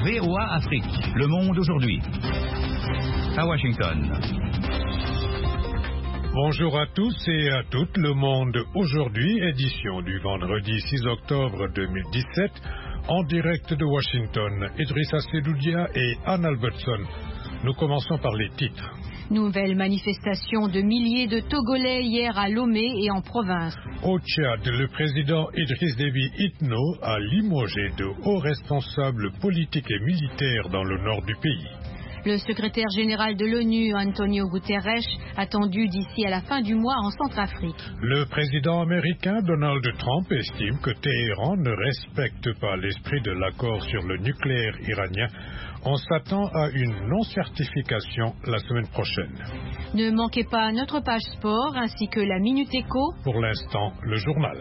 VOA Afrique, Le Monde aujourd'hui. À Washington. Bonjour à tous et à toutes, Le Monde aujourd'hui, édition du vendredi 6 octobre 2017, en direct de Washington. Idrissa Sedoudia et Anne Albertson. Nous commençons par les titres. Nouvelle manifestation de milliers de Togolais hier à Lomé et en province. Au Tchad, le président Idriss Déby Itno a limogé de hauts responsables politiques et militaires dans le nord du pays. Le secrétaire général de l'ONU, Antonio Guterres, attendu d'ici à la fin du mois en Centrafrique. Le président américain Donald Trump estime que Téhéran ne respecte pas l'esprit de l'accord sur le nucléaire iranien. On s'attend à une non-certification la semaine prochaine. Ne manquez pas notre page sport ainsi que la Minute Éco. Pour l'instant, le journal.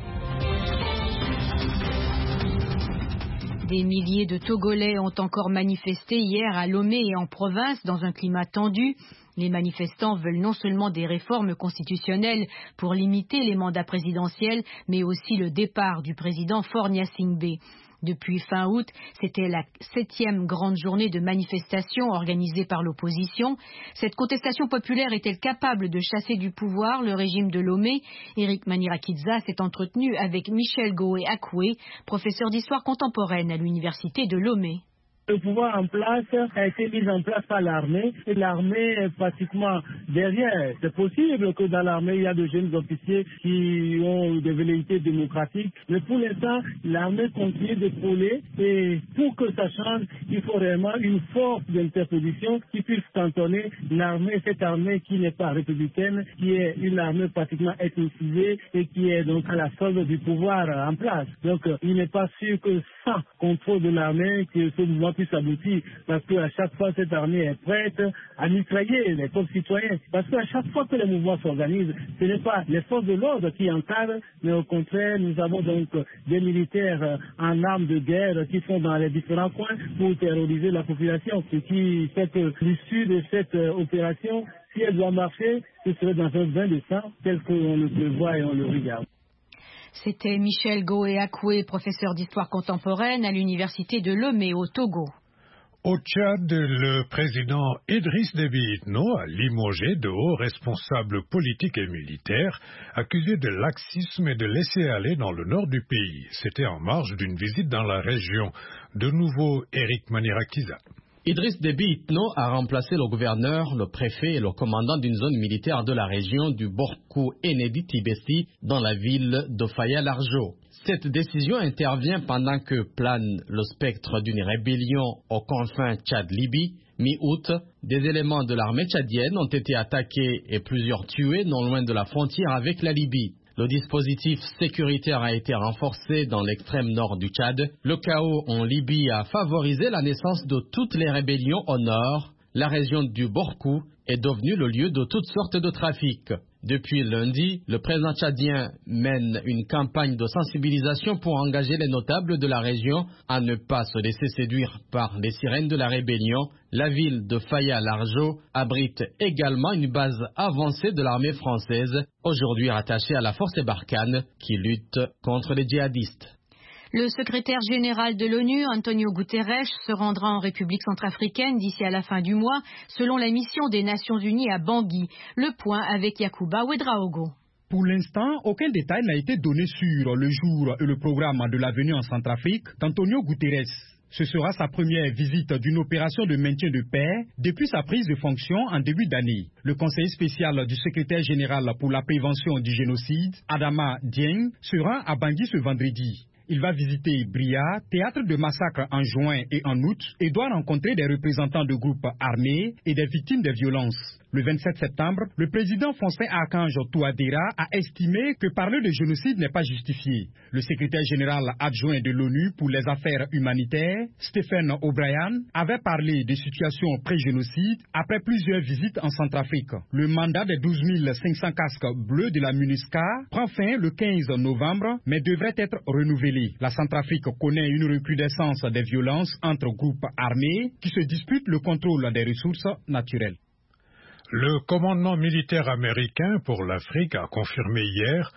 Des milliers de Togolais ont encore manifesté hier à Lomé et en province dans un climat tendu. Les manifestants veulent non seulement des réformes constitutionnelles pour limiter les mandats présidentiels, mais aussi le départ du président Faure Gnassingbé. Depuis fin août, c'était la 7e grande journée de manifestation organisée par l'opposition. Cette contestation populaire est-elle capable de chasser du pouvoir le régime de Lomé? Eric Manirakidza s'est entretenu avec Michel Goé-Akoué, professeur d'histoire contemporaine à l'université de Lomé. Le pouvoir en place a été mis en place par l'armée et l'armée est pratiquement derrière. C'est possible que dans l'armée, il y a de jeunes officiers qui ont des velléités démocratiques. Mais pour l'instant, l'armée continue de frôler et pour que ça change, il faut vraiment une force d'interposition qui puisse cantonner l'armée, cette armée qui n'est pas républicaine, qui est une armée pratiquement ethnicisée et qui est donc à la solde du pouvoir en place. Donc, il n'est pas sûr que sans contrôle de l'armée, que ce mouvement puisse aboutir, parce qu'à chaque fois cette armée est prête à mitrailler les pauvres citoyens, parce qu'à chaque fois que les mouvements s'organisent, ce n'est pas les forces de l'ordre qui encadrent, mais au contraire, nous avons donc des militaires en armes de guerre qui sont dans les différents coins pour terroriser la population, ce qui fait que l'issue de cette opération, si elle doit marcher, ce serait dans un bain de sang, tel qu'on le prévoit et on le regarde. C'était Michel Goé-Akoué, professeur d'histoire contemporaine à l'université de Lomé au Togo. Au Tchad, le président Idriss Déby Itno a limogé de hauts responsables politiques et militaires accusés de laxisme et de laisser-aller dans le nord du pays. C'était en marge d'une visite dans la région. De nouveau, Eric Manirakidza. Idriss Déby Itno a remplacé le gouverneur, le préfet et le commandant d'une zone militaire de la région du Borkou Enedi Tibesti dans la ville de Faya-Largeau. Cette décision intervient pendant que plane le spectre d'une rébellion aux confins Tchad-Libye. Mi-août, des éléments de l'armée tchadienne ont été attaqués et plusieurs tués non loin de la frontière avec la Libye. Le dispositif sécuritaire a été renforcé dans l'extrême nord du Tchad. Le chaos en Libye a favorisé la naissance de toutes les rébellions au nord. La région du Borkou est devenue le lieu de toutes sortes de trafics. Depuis lundi, le président tchadien mène une campagne de sensibilisation pour engager les notables de la région à ne pas se laisser séduire par les sirènes de la rébellion. La ville de Faya-Largeau abrite également une base avancée de l'armée française, aujourd'hui rattachée à la force Barkhane qui lutte contre les djihadistes. Le secrétaire général de l'ONU, Antonio Guterres, se rendra en République centrafricaine d'ici à la fin du mois, selon la mission des Nations Unies à Bangui. Le point avec Yacouba Ouedraogo. Pour l'instant, aucun détail n'a été donné sur le jour et le programme de la venue en Centrafrique d'Antonio Guterres. Ce sera sa première visite d'une opération de maintien de paix depuis sa prise de fonction en début d'année. Le conseiller spécial du secrétaire général pour la prévention du génocide, Adama Dieng, sera à Bangui ce vendredi. Il va visiter Bria, théâtre de massacre en juin et en août, et doit rencontrer des représentants de groupes armés et des victimes des violences. Le 27 septembre, le président français Archange Touadéra a estimé que parler de génocide n'est pas justifié. Le secrétaire général adjoint de l'ONU pour les affaires humanitaires, Stephen O'Brien, avait parlé de situation pré-génocide après plusieurs visites en Centrafrique. Le mandat des 12 500 casques bleus de la MINUSCA prend fin le 15 novembre, mais devrait être renouvelé. La Centrafrique connaît une recrudescence des violences entre groupes armés qui se disputent le contrôle des ressources naturelles. Le commandement militaire américain pour l'Afrique a confirmé hier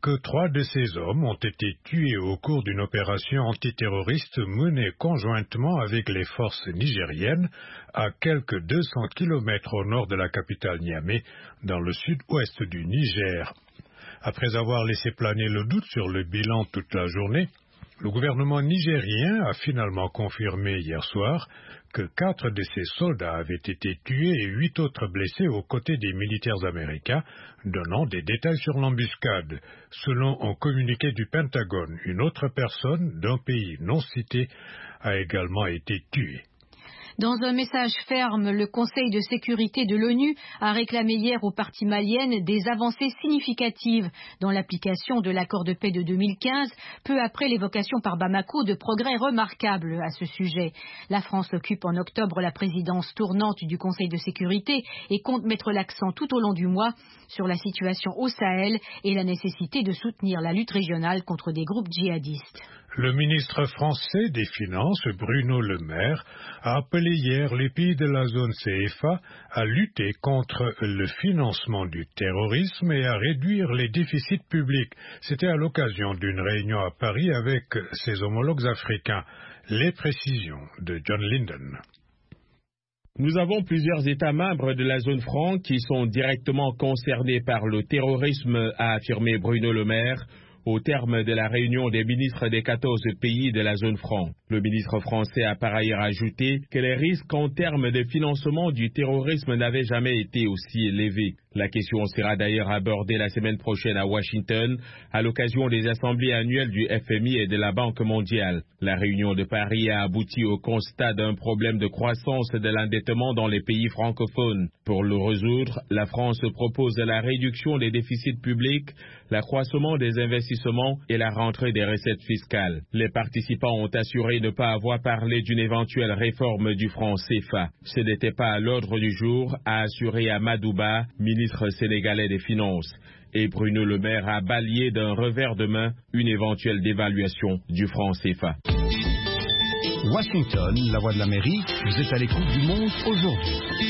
que 3 de ces hommes ont été tués au cours d'une opération antiterroriste menée conjointement avec les forces nigériennes à quelques 200 km au nord de la capitale Niamey, dans le sud-ouest du Niger. Après avoir laissé planer le doute sur le bilan toute la journée, le gouvernement nigérien a finalement confirmé hier soir que 4 de ses soldats avaient été tués et 8 autres blessés aux côtés des militaires américains, donnant des détails sur l'embuscade. Selon un communiqué du Pentagone, une autre personne d'un pays non cité a également été tuée. Dans un message ferme, le Conseil de sécurité de l'ONU a réclamé hier aux parties maliennes des avancées significatives dans l'application de l'accord de paix de 2015, peu après l'évocation par Bamako de progrès remarquables à ce sujet. La France occupe en octobre la présidence tournante du Conseil de sécurité et compte mettre l'accent tout au long du mois sur la situation au Sahel et la nécessité de soutenir la lutte régionale contre des groupes djihadistes. Le ministre français des Finances, Bruno Le Maire, a appelé hier les pays de la zone CFA à lutter contre le financement du terrorisme et à réduire les déficits publics. C'était à l'occasion d'une réunion à Paris avec ses homologues africains. Les précisions de John Linden. Nous avons plusieurs États membres de la zone franc qui sont directement concernés par le terrorisme, a affirmé Bruno Le Maire au terme de la réunion des ministres des 14 pays de la zone franc. Le ministre français a par ailleurs ajouté que les risques en termes de financement du terrorisme n'avaient jamais été aussi élevés. La question sera d'ailleurs abordée la semaine prochaine à Washington, à l'occasion des assemblées annuelles du FMI et de la Banque mondiale. La réunion de Paris a abouti au constat d'un problème de croissance de l'endettement dans les pays francophones. Pour le résoudre, la France propose la réduction des déficits publics, l'accroissement des investissements et la rentrée des recettes fiscales. Les participants ont assuré ne pas avoir parlé d'une éventuelle réforme du franc CFA. Ce n'était pas à l'ordre du jour, a assuré Amadou Ba, ministre sénégalais des Finances. Et Bruno Le Maire a balayé d'un revers de main une éventuelle dévaluation du franc CFA. Washington, la voix de l'Amérique, vous êtes à l'écoute du monde aujourd'hui.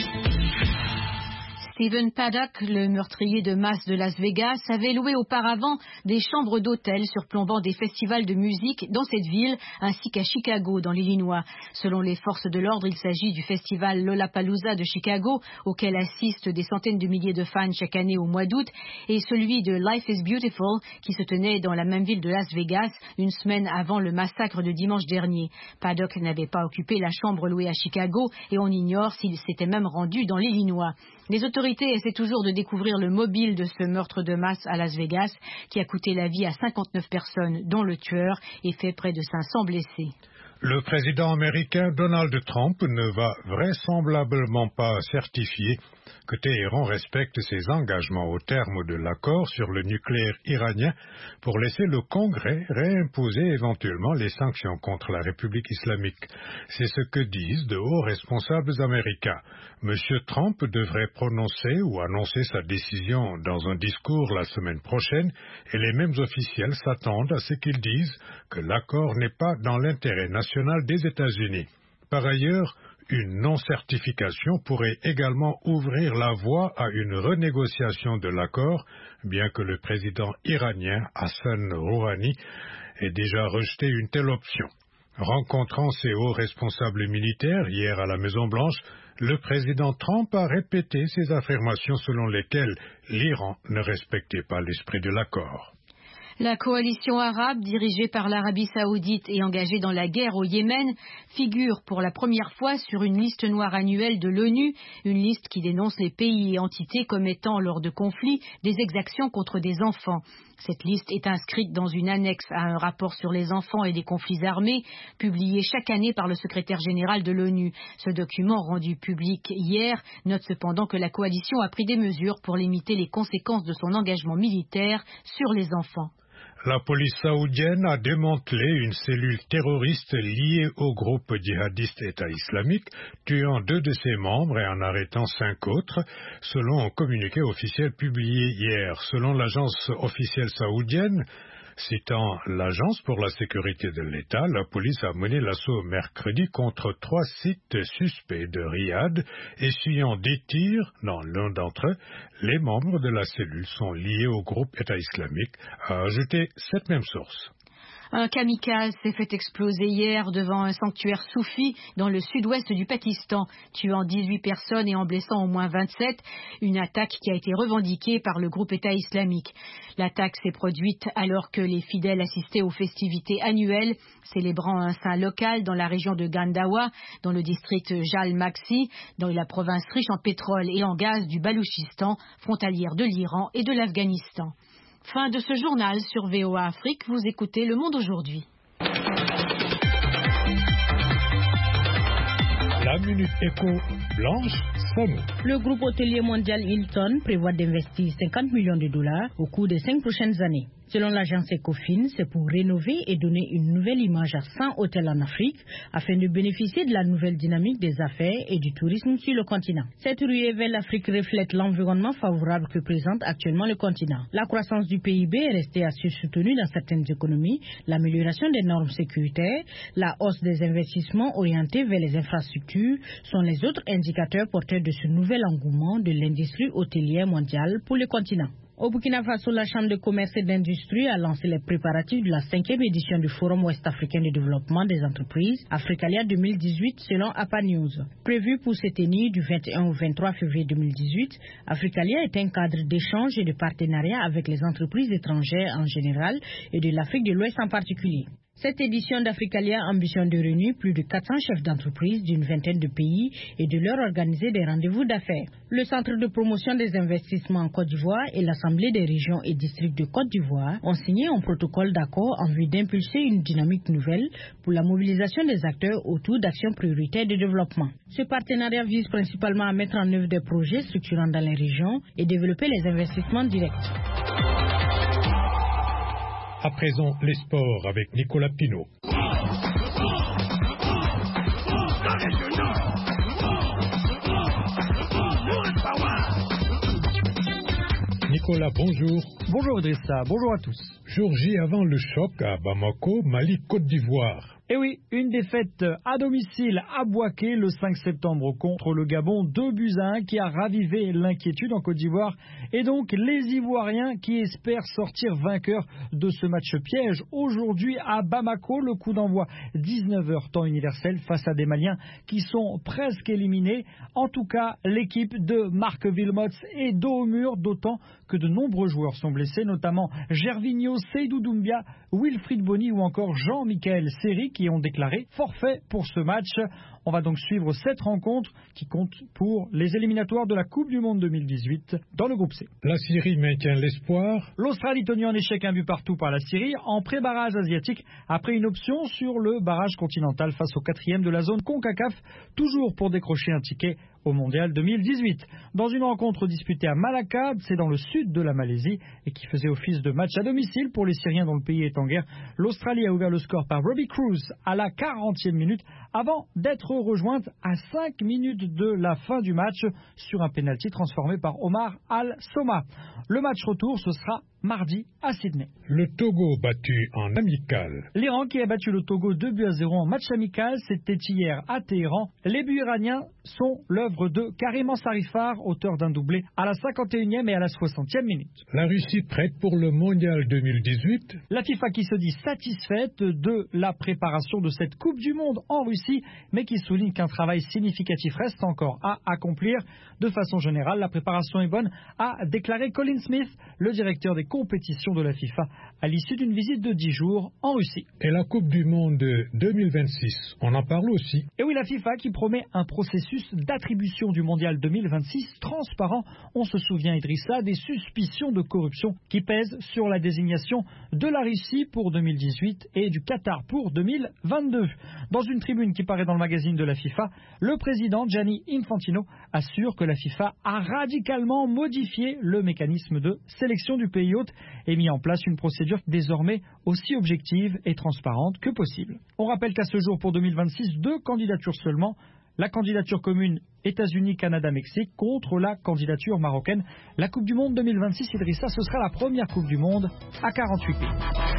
Stephen Paddock, le meurtrier de masse de Las Vegas, avait loué auparavant des chambres d'hôtel surplombant des festivals de musique dans cette ville, ainsi qu'à Chicago, dans l'Illinois. Selon les forces de l'ordre, il s'agit du festival Lollapalooza de Chicago, auquel assistent des centaines de milliers de fans chaque année au mois d'août, et celui de Life is Beautiful, qui se tenait dans la même ville de Las Vegas, une semaine avant le massacre de dimanche dernier. Paddock n'avait pas occupé la chambre louée à Chicago, et on ignore s'il s'était même rendu dans l'Illinois. Les autorités essaient toujours de découvrir le mobile de ce meurtre de masse à Las Vegas qui a coûté la vie à 59 personnes, dont le tueur, et fait près de 500 blessés. Le président américain Donald Trump ne va vraisemblablement pas certifier que Téhéran respecte ses engagements au terme de l'accord sur le nucléaire iranien pour laisser le Congrès réimposer éventuellement les sanctions contre la République islamique. C'est ce que disent de hauts responsables américains. M. Trump devrait prononcer ou annoncer sa décision dans un discours la semaine prochaine et les mêmes officiels s'attendent à ce qu'ils disent que l'accord n'est pas dans l'intérêt national des États-Unis. Par ailleurs, une non-certification pourrait également ouvrir la voie à une renégociation de l'accord, bien que le président iranien Hassan Rouhani ait déjà rejeté une telle option. Rencontrant ses hauts responsables militaires hier à la Maison-Blanche, le président Trump a répété ses affirmations selon lesquelles l'Iran ne respectait pas l'esprit de l'accord. La coalition arabe, dirigée par l'Arabie saoudite et engagée dans la guerre au Yémen, figure pour la première fois sur une liste noire annuelle de l'ONU, une liste qui dénonce les pays et entités commettant lors de conflits des exactions contre des enfants. Cette liste est inscrite dans une annexe à un rapport sur les enfants et les conflits armés, publié chaque année par le secrétaire général de l'ONU. Ce document, rendu public hier, note cependant que la coalition a pris des mesures pour limiter les conséquences de son engagement militaire sur les enfants. La police saoudienne a démantelé une cellule terroriste liée au groupe djihadiste État islamique, tuant 2 de ses membres et en arrêtant 5 autres, selon un communiqué officiel publié hier. Selon l'agence officielle saoudienne, Citant l'Agence pour la sécurité de l'État, la police a mené l'assaut mercredi contre 3 sites suspects de Riyad, essuyant des tirs dans l'un d'entre eux. Les membres de la cellule sont liés au groupe État islamique, a ajouté cette même source. Un kamikaze s'est fait exploser hier devant un sanctuaire soufi dans le sud-ouest du Pakistan, tuant 18 personnes et en blessant au moins 27, une attaque qui a été revendiquée par le groupe État islamique. L'attaque s'est produite alors que les fidèles assistaient aux festivités annuelles célébrant un saint local dans la région de Gandawa, dans le district Jalmaxi, dans la province riche en pétrole et en gaz du Balouchistan, frontalière de l'Iran et de l'Afghanistan. Fin de ce journal sur VOA Afrique. Vous écoutez Le Monde aujourd'hui. La Minute Éco, Blanche Samo. Le groupe hôtelier mondial Hilton prévoit d'investir 50 millions de dollars au cours des 5 prochaines années. Selon l'agence Ecofin, c'est pour rénover et donner une nouvelle image à 100 hôtels en Afrique afin de bénéficier de la nouvelle dynamique des affaires et du tourisme sur le continent. Cette ruée vers l'Afrique reflète l'environnement favorable que présente actuellement le continent. La croissance du PIB est restée assez soutenue dans certaines économies, l'amélioration des normes sécuritaires, la hausse des investissements orientés vers les infrastructures sont les autres indicateurs porteurs de ce nouvel engouement de l'industrie hôtelière mondiale pour le continent. Au Burkina Faso, la Chambre de commerce et d'industrie a lancé les préparatifs de la 5e édition du Forum ouest-africain de développement des entreprises, Africalia 2018, selon APA News. Prévu pour se tenir du 21 au 23 février 2018, Africalia est un cadre d'échange et de partenariat avec les entreprises étrangères en général et de l'Afrique de l'Ouest en particulier. Cette édition d'Africalia ambitionne de réunir plus de 400 chefs d'entreprise d'une vingtaine de pays et de leur organiser des rendez-vous d'affaires. Le Centre de promotion des investissements en Côte d'Ivoire et l'Assemblée des régions et districts de Côte d'Ivoire ont signé un protocole d'accord en vue d'impulser une dynamique nouvelle pour la mobilisation des acteurs autour d'actions prioritaires de développement. Ce partenariat vise principalement à mettre en œuvre des projets structurants dans les régions et développer les investissements directs. À présent, les sports avec Nicolas Pinault. Nicolas, bonjour. Bonjour Idrissa, bonjour à tous. Jour J avant le choc à Bamako, Mali, Côte d'Ivoire. Et oui, une défaite à domicile à Bouaké le 5 septembre contre le Gabon, 2-1 qui a ravivé l'inquiétude en Côte d'Ivoire et donc les Ivoiriens qui espèrent sortir vainqueurs de ce match piège. Aujourd'hui à Bamako, le coup d'envoi 19h temps universel face à des Maliens qui sont presque éliminés. En tout cas, l'équipe de Marc Wilmots est dos au mur, d'autant que de nombreux joueurs sont blessés, notamment Gervinho, Seydou Doumbia, Wilfried Bony ou encore Jean-Michel Seri qui ont déclaré forfait pour ce match. On va donc suivre cette rencontre qui compte pour les éliminatoires de la Coupe du Monde 2018 dans le groupe C. La Syrie maintient l'espoir. L'Australie tenue en échec 1 but partout par la Syrie en pré-barrage asiatique après une option sur le barrage continental face au 4e de la zone CONCACAF, toujours pour décrocher un ticket au Mondial 2018. Dans une rencontre disputée à Malacca, c'est dans le sud de la Malaisie, et qui faisait office de match à domicile pour les Syriens dont le pays est en guerre, l'Australie a ouvert le score par Robbie Cruz à la 40e minute avant d'être rejointe à 5 minutes de la fin du match sur un pénalty transformé par Omar Al-Soma. Le match retour, ce sera mardi à Sydney. Le Togo battu en amical. L'Iran qui a battu le Togo 2-0 en match amical, c'était hier à Téhéran. Les buts iraniens sont l'œuvre de Karim Ansarifar, auteur d'un doublé à la 51e et à la 60e minute. La Russie prête pour le Mondial 2018. La FIFA qui se dit satisfaite de la préparation de cette Coupe du Monde en Russie, mais qui souligne qu'un travail significatif reste encore à accomplir. De façon générale, la préparation est bonne, a déclaré Colin Smith, le directeur des compétitions de la FIFA, à l'issue d'une visite de 10 jours en Russie. Et la Coupe du Monde 2026, on en parle aussi. Et oui, la FIFA qui promet un processus d'attribution du Mondial 2026 transparent. On se souvient, Idrissa, des suspicions de corruption qui pèsent sur la désignation de la Russie pour 2018 et du Qatar pour 2022. Dans une tribune qui paraît dans le magazine de la FIFA, le président Gianni Infantino assure que la FIFA a radicalement modifié le mécanisme de sélection du pays hôte et mis en place une procédure désormais aussi objective et transparente que possible. On rappelle qu'à ce jour pour 2026, 2 candidatures seulement, la candidature commune États-Unis, Canada, Mexique contre la candidature marocaine. La Coupe du Monde 2026, Idrissa, ce sera la première Coupe du Monde à 48 pays.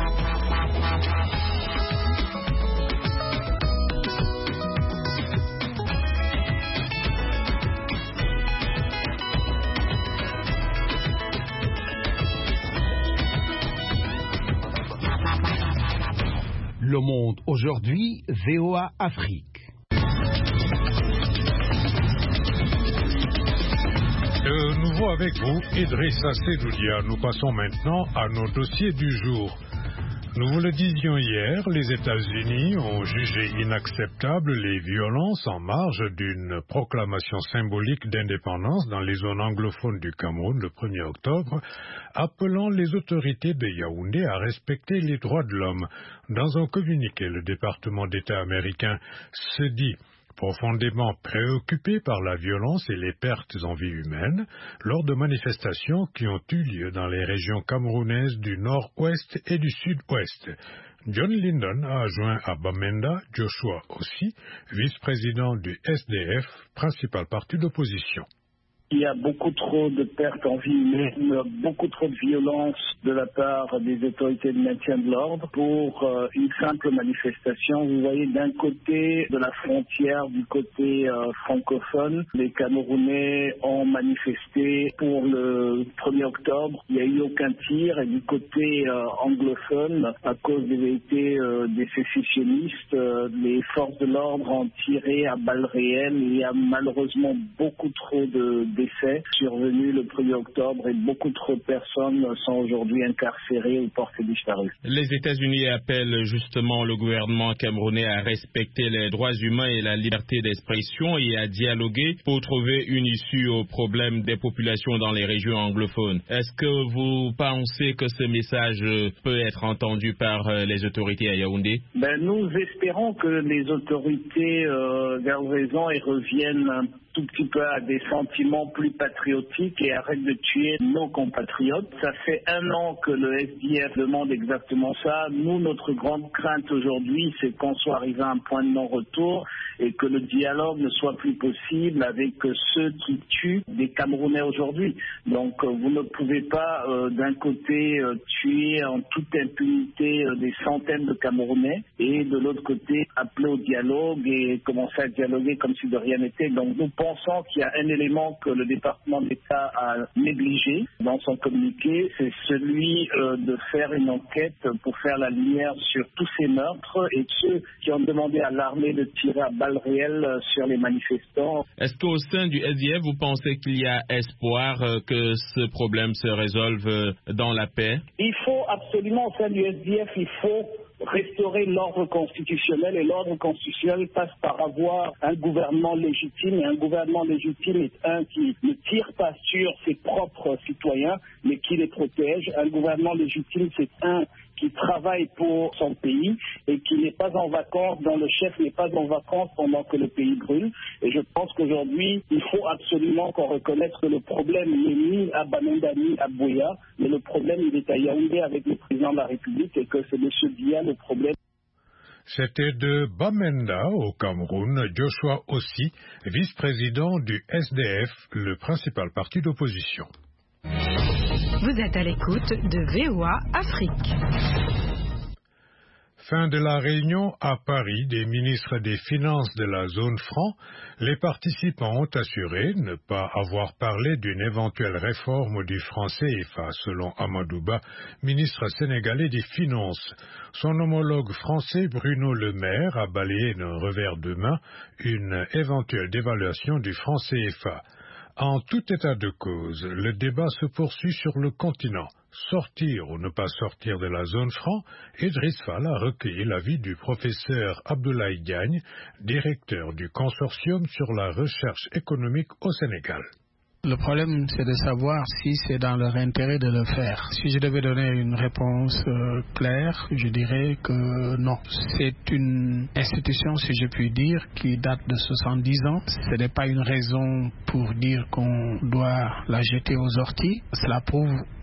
Le Monde aujourd'hui, VOA Afrique. De nouveau avec vous, Idrissa Sedoudia. Nous passons maintenant à nos dossiers du jour. Nous vous le disions hier, les États-Unis ont jugé inacceptables les violences en marge d'une proclamation symbolique d'indépendance dans les zones anglophones du Cameroun le 1er octobre, appelant les autorités de Yaoundé à respecter les droits de l'homme. Dans un communiqué, le département d'État américain se dit profondément préoccupé par la violence et les pertes en vie humaine lors de manifestations qui ont eu lieu dans les régions camerounaises du nord-ouest et du sud-ouest. John Lyndon a adjoint à Bamenda Joshua aussi, vice-président du SDF, principal parti d'opposition. Il y a beaucoup trop de pertes en vie humaine, beaucoup trop de violence de la part des autorités de maintien de l'ordre pour une simple manifestation. Vous voyez, d'un côté de la frontière, du côté francophone, les Camerounais ont manifesté pour le 1er octobre. Il n'y a eu aucun tir. Et du côté anglophone, à cause des vérités des sécessionnistes, les forces de l'ordre ont tiré à balles réelles. Il y a malheureusement beaucoup trop de décès survenus le 1er octobre et beaucoup trop de personnes sont aujourd'hui incarcérées ou portées disparues. Les États-Unis appellent justement le gouvernement camerounais à respecter les droits humains et la liberté d'expression et à dialoguer pour trouver une issue aux problèmes des populations dans les régions anglophones. Est-ce que vous pensez que ce message peut être entendu par les autorités à Yaoundé? Nous espérons que les autorités gardent raison et reviennent un tout petit peu à des sentiments plus patriotiques et arrêtent de tuer nos compatriotes. Ça fait 1 an que le SDF demande exactement ça. Nous, notre grande crainte aujourd'hui, c'est qu'on soit arrivé à un point de non-retour et que le dialogue ne soit plus possible avec ceux qui tuent des Camerounais aujourd'hui. Donc, vous ne pouvez pas, d'un côté, tuer en toute impunité des centaines de Camerounais et de l'autre côté, appeler au dialogue et commencer à dialoguer comme si de rien n'était. Donc, nous pensons qu'il y a un élément que le département d'État a négligé dans son communiqué, c'est celui de faire une enquête pour faire la lumière sur tous ces meurtres et ceux qui ont demandé à l'armée de tirer à balles réelles sur les manifestants. Est-ce qu'au sein du SDF, vous pensez qu'il y a espoir que ce problème se résolve dans la paix? Il faut absolument, au sein du SDF, il faut restaurer l'ordre constitutionnel et l'ordre constitutionnel passe par avoir un gouvernement légitime et un gouvernement légitime est un qui ne tire pas sur ses propres citoyens mais qui les protège. Un gouvernement légitime c'est un qui travaille pour son pays et qui n'est pas en vacances, dont le chef n'est pas en vacances pendant que le pays brûle. Et je pense qu'aujourd'hui, il faut absolument qu'on reconnaisse que le problème n'est ni à Bamenda ni à Buea, mais le problème il est à Yaoundé avec le président de la République et que c'est M. Biya le problème. C'était de Bamenda au Cameroun, Joshua aussi, vice-président du SDF, le principal parti d'opposition. Vous êtes à l'écoute de VOA Afrique. Fin de la réunion à Paris des ministres des Finances de la zone franc, les participants ont assuré ne pas avoir parlé d'une éventuelle réforme du franc CFA, selon Amadouba, ministre sénégalais des Finances. Son homologue français Bruno Le Maire a balayé d'un revers de main une éventuelle dévaluation du franc CFA. En tout état de cause, le débat se poursuit sur le continent. Sortir ou ne pas sortir de la zone franc, Idriss Fall a recueilli l'avis du professeur Abdoulaye Diagne, directeur du consortium sur la recherche économique au Sénégal. Le problème, c'est de savoir si c'est dans leur intérêt de le faire. Si je devais donner une réponse claire, je dirais que non. C'est une institution, si je puis dire, qui date de 70 ans. Ce n'est pas une raison pour dire qu'on doit la jeter aux orties. Cela prouve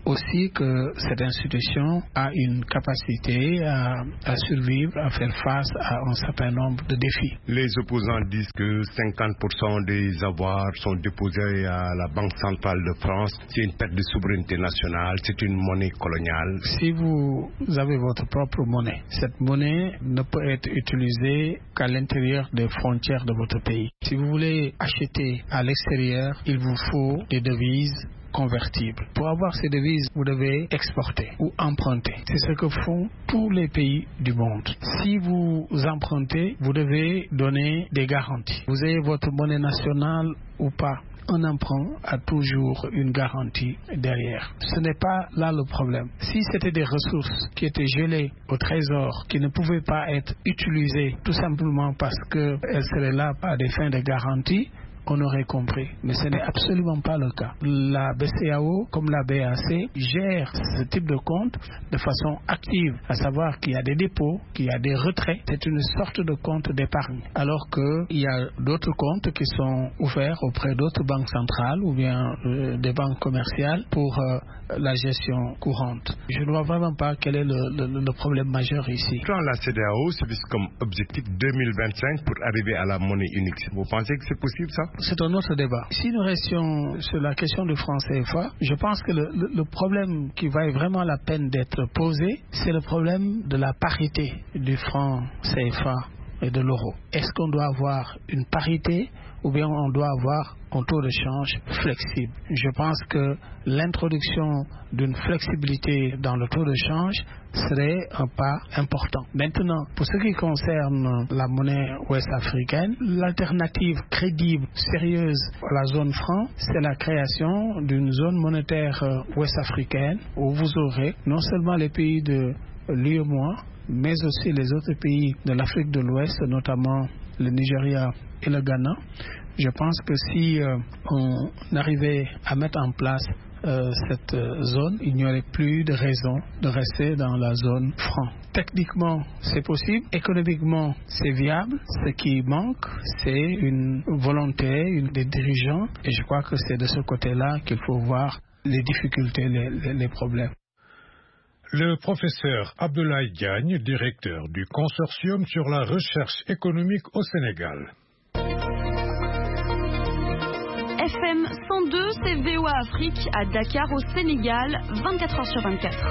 aussi que cette institution a une capacité à survivre, à faire face à un certain nombre de défis. Les opposants disent que 50% des avoirs sont déposés à la Banque centrale de France. C'est une perte de souveraineté nationale, c'est une monnaie coloniale. Si vous avez votre propre monnaie, cette monnaie ne peut être utilisée qu'à l'intérieur des frontières de votre pays. Si vous voulez acheter à l'extérieur, il vous faut des devises convertibles. Pour avoir ces devises, vous devez exporter ou emprunter. C'est ce que font tous les pays du monde. Si vous empruntez, vous devez donner des garanties. Vous avez votre monnaie nationale ou pas, un emprunt a toujours une garantie derrière. Ce n'est pas là le problème. Si c'était des ressources qui étaient gelées au trésor, qui ne pouvaient pas être utilisées tout simplement parce qu'elles seraient là à des fins de garantie, on aurait compris. Mais ce n'est absolument pas le cas. La BCEAO, comme la BAC, gère ce type de compte de façon active, à savoir qu'il y a des dépôts, qu'il y a des retraits. C'est une sorte de compte d'épargne. Alors qu'il y a d'autres comptes qui sont ouverts auprès d'autres banques centrales ou bien des banques commerciales pour la gestion courante. Je ne vois vraiment pas quel est le problème majeur ici. Quand la CEDEAO se vise comme objectif 2025 pour arriver à la monnaie unique, vous pensez que c'est possible ça? C'est un autre débat. Si nous restions sur la question du franc CFA, je pense que le problème qui vaille vraiment la peine d'être posé, c'est le problème de la parité du franc CFA et de l'euro. Est-ce qu'on doit avoir une parité ou bien on doit avoir un taux de change flexible? Je pense que l'introduction d'une flexibilité dans le taux de change serait un pas important. Maintenant, pour ce qui concerne la monnaie ouest-africaine, l'alternative crédible, sérieuse à la zone franc, c'est la création d'une zone monétaire ouest-africaine où vous aurez non seulement les pays de l'UEMOA, mais aussi les autres pays de l'Afrique de l'Ouest, notamment le Nigeria et le Ghana. Je pense que si on arrivait à mettre en place cette zone, il n'y aurait plus de raison de rester dans la zone franc. Techniquement, c'est possible. Économiquement, c'est viable. Ce qui manque, c'est une volonté des dirigeants. Et je crois que c'est de ce côté-là qu'il faut voir les difficultés, les problèmes. Le professeur Abdoulaye Diagne, directeur du Consortium sur la recherche économique au Sénégal. FM 102, c'est VOA Afrique à Dakar au Sénégal, 24 heures sur 24.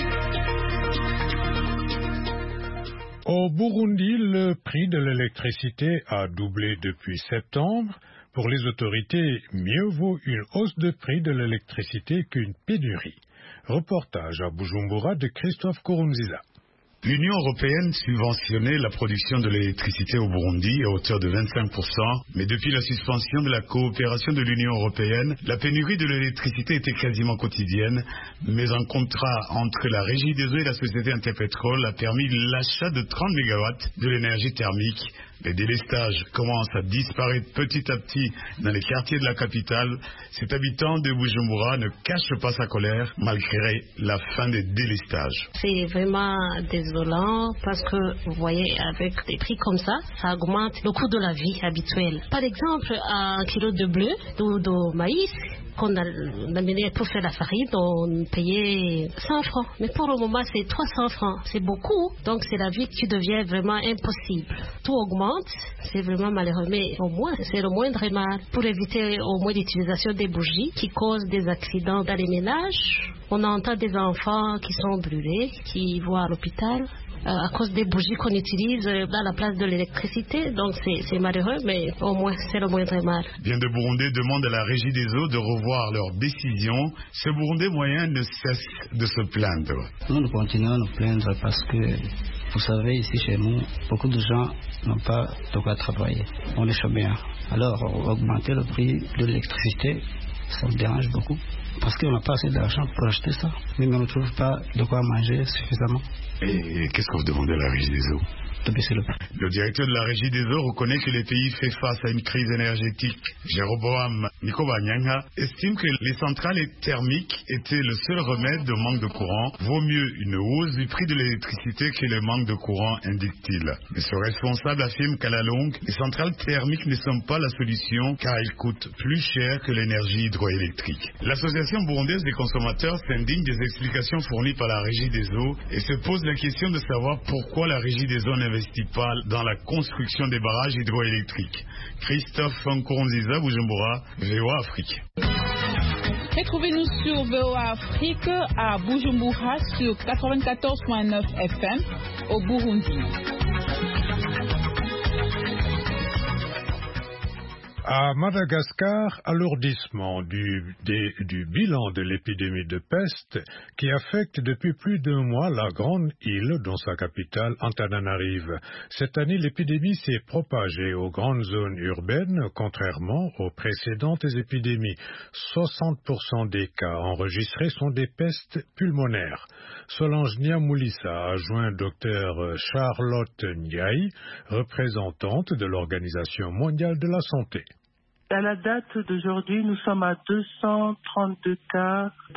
Au Burundi, le prix de l'électricité a doublé depuis septembre. Pour les autorités, mieux vaut une hausse de prix de l'électricité qu'une pénurie. Reportage à Bujumbura de Christophe Korunziza. L'Union européenne subventionnait la production de l'électricité au Burundi à hauteur de 25%, mais depuis la suspension de la coopération de l'Union européenne, la pénurie de l'électricité était quasiment quotidienne, mais un contrat entre la Régie des eaux et la société Interpétrole a permis l'achat de 30 MW de l'énergie thermique. Les délestages commencent à disparaître petit à petit dans les quartiers de la capitale. Cet habitant de Bujumbura ne cache pas sa colère malgré la fin des délestages. C'est vraiment désolant parce que, vous voyez, avec des prix comme ça, ça augmente le coût de la vie habituelle. Par exemple, un kilo de blé ou de maïs qu'on a amené pour faire la farine, on payait 100 francs. Mais pour le moment, c'est 300 francs. C'est beaucoup. Donc, c'est la vie qui devient vraiment impossible. Tout augmente. C'est vraiment malheureux, mais au moins, c'est le moindre mal pour éviter au moins l'utilisation des bougies qui causent des accidents dans les ménages. On entend des enfants qui sont brûlés, qui vont à l'hôpital à cause des bougies qu'on utilise à la place de l'électricité. Donc c'est malheureux, mais au moins c'est le moindre mal. Bien de Burundais demandent à la Régie des eaux de revoir leurs décisions. Ce Burundais moyen ne cesse de se plaindre. Nous continuons à nous plaindre parce que, vous savez, ici chez nous, beaucoup de gens n'ont pas de quoi travailler. On est chômeurs. Alors, augmenter le prix de l'électricité, ça me dérange beaucoup. Parce qu'on n'a pas assez d'argent pour acheter ça. Mais on ne trouve pas de quoi manger suffisamment. Et qu'est-ce que vous demandez à la Régie des eaux? de baisser le prix. Le directeur de la Régie des eaux reconnaît que le pays fait face à une crise énergétique. Jéroboam Nikobanyanga estime que les centrales thermiques étaient le seul remède au manque de courant. Vaut mieux une hausse du prix de l'électricité que le manque de courant, indique-t-il. Mais ce responsable affirme qu'à la longue, les centrales thermiques ne sont pas la solution car elles coûtent plus cher que l'énergie hydroélectrique. L'Association burundaise des consommateurs s'indigne des explications fournies par la Régie des eaux et se pose la question de savoir pourquoi la Régie des eaux n'investit pas dans la construction des barrages hydroélectriques. Christophe Nkurunziza, Bujumbura, VOA Afrique. Retrouvez-nous sur VOA Afrique à Bujumbura sur 94.9 FM au Burundi. À Madagascar, alourdissement du bilan de l'épidémie de peste qui affecte depuis plus d'un mois la grande île dont sa capitale Antananarive. Cette année, l'épidémie s'est propagée aux grandes zones urbaines, contrairement aux précédentes épidémies. 60% des cas enregistrés sont des pestes pulmonaires. Solange Niamoulissa a joint Dr Charlotte Ndiaye, représentante de l'Organisation mondiale de la santé. À la date d'aujourd'hui, nous sommes à 232 cas de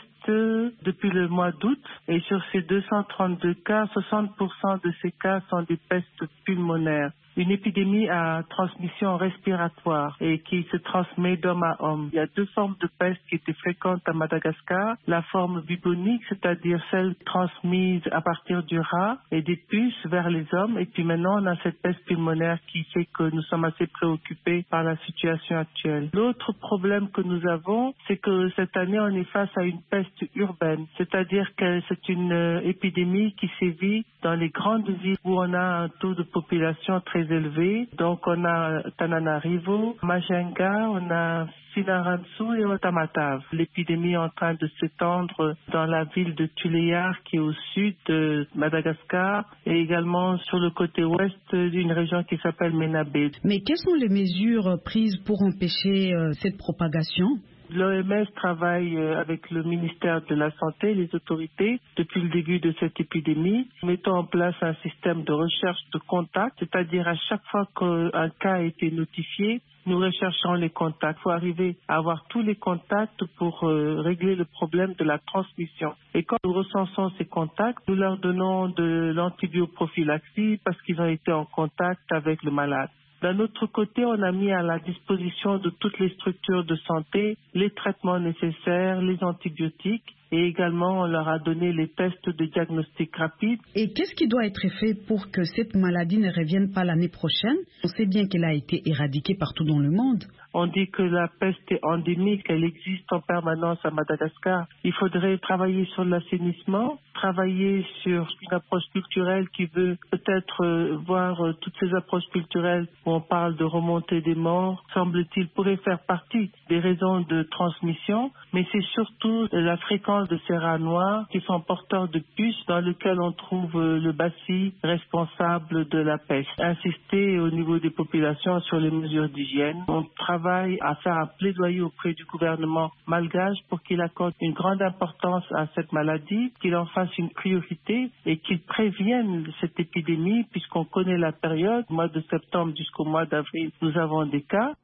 peste depuis le mois d'août. Et sur ces 232 cas, 60% de ces cas sont des pestes pulmonaires. Une épidémie à transmission respiratoire et qui se transmet d'homme à homme. Il y a deux formes de peste qui étaient fréquentes à Madagascar. La forme bubonique, c'est-à-dire celle transmise à partir du rat et des puces vers les hommes. Et puis maintenant, on a cette peste pulmonaire qui fait que nous sommes assez préoccupés par la situation actuelle. L'autre problème que nous avons, c'est que cette année, on est face à une peste urbaine. C'est-à-dire que c'est une épidémie qui sévit dans les grandes villes où on a un taux de population très élevé. Donc on a Tananarivo, Majinga, on a Finaransu et Otamatave. L'épidémie est en train de s'étendre dans la ville de Tuléar qui est au sud de Madagascar et également sur le côté ouest d'une région qui s'appelle Menabé. Mais quelles sont les mesures prises pour empêcher cette propagation ? L'OMS travaille avec le ministère de la Santé, les autorités, depuis le début de cette épidémie, mettant en place un système de recherche de contacts, c'est-à-dire à chaque fois qu'un cas a été notifié, nous recherchons les contacts. Il faut arriver à avoir tous les contacts pour régler le problème de la transmission. Et quand nous recensons ces contacts, nous leur donnons de l'antibioprophylaxie parce qu'ils ont été en contact avec le malade. D'un autre côté, on a mis à la disposition de toutes les structures de santé les traitements nécessaires, les antibiotiques et également on leur a donné les tests de diagnostic rapide. Et qu'est-ce qui doit être fait pour que cette maladie ne revienne pas l'année prochaine ? On sait bien qu'elle a été éradiquée partout dans le monde. On dit que la peste est endémique, elle existe en permanence à Madagascar. Il faudrait travailler sur l'assainissement, travailler sur une approche culturelle qui veut peut-être voir toutes ces approches culturelles où on parle de remontée des morts, semble-t-il, pourrait faire partie des raisons de transmission, mais c'est surtout la fréquence de ces rats noirs qui sont porteurs de puces dans lesquels on trouve le bacille responsable de la peste. Insister au niveau des populations sur les mesures d'hygiène. On travaille à faire un plaidoyer auprès du gouvernement malgache pour qu'il accorde une grande importance à cette maladie, qu'il en fasse une priorité et qu'il prévienne cette épidémie puisqu'on connaît la période, mois de septembre jusqu'au mois d'avril, nous avons des cas.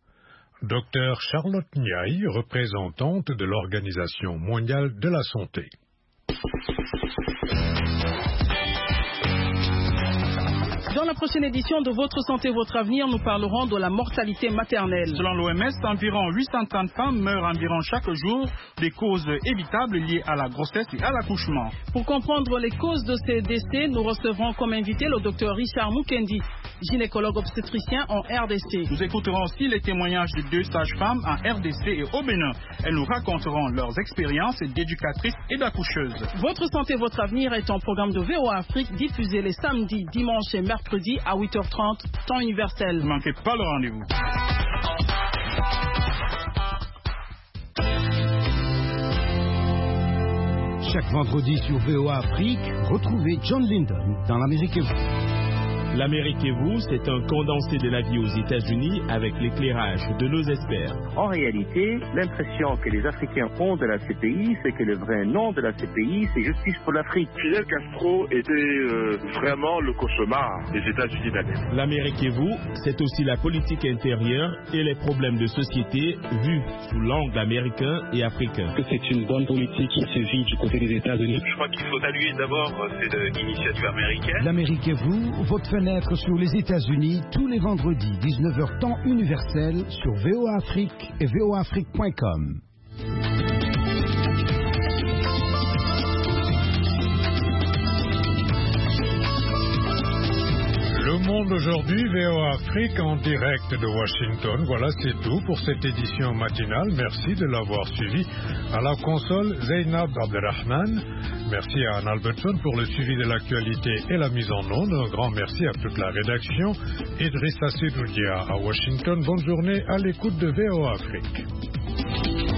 Dr Charlotte Ndiaye, représentante de l'Organisation mondiale de la santé. Dans la prochaine édition de Votre Santé, Votre Avenir, nous parlerons de la mortalité maternelle. Selon l'OMS, environ 830 femmes meurent environ chaque jour des causes évitables liées à la grossesse et à l'accouchement. Pour comprendre les causes de ces décès, nous recevrons comme invité le docteur Richard Mukendi, gynécologue obstétricien en RDC. Nous écouterons aussi les témoignages de 2 sages-femmes en RDC et au Bénin. Elles nous raconteront leurs expériences d'éducatrices et d'accoucheuses. Votre Santé, Votre Avenir est un programme de VOA Afrique diffusé les samedis, dimanches et mercredis à 8h30, temps universel. Ne manquez pas le rendez-vous. Chaque vendredi sur VOA Afrique, retrouvez John Lindon dans l'Amérique et vous. L'Amérique et vous, c'est un condensé de la vie aux États-Unis avec l'éclairage de nos experts. En réalité, l'impression que les Africains ont de la CPI, c'est que le vrai nom de la CPI, c'est Justice pour l'Afrique. Fidel Castro était vraiment le cauchemar des États-Unis d'Amérique. L'Amérique et vous, c'est aussi la politique intérieure et les problèmes de société vus sous l'angle américain et africain. Que c'est une bonne politique qui se vit du côté des États-Unis. Je crois qu'il faut saluer d'abord cette initiative américaine. L'Amérique et vous, votre fenêtre sur les États-Unis, tous les vendredis, 19h temps universel sur VOA Afrique et voaafrique.com. Le Monde aujourd'hui, VOA Afrique en direct de Washington. Voilà, c'est tout pour cette édition matinale. Merci de l'avoir suivi. À la console, Zainab Abderrahman. Merci à Anne Albertson pour le suivi de l'actualité et la mise en onde. Un grand merci à toute la rédaction. Idrissa Sedoudia à Washington. Bonne journée à l'écoute de VOA Afrique.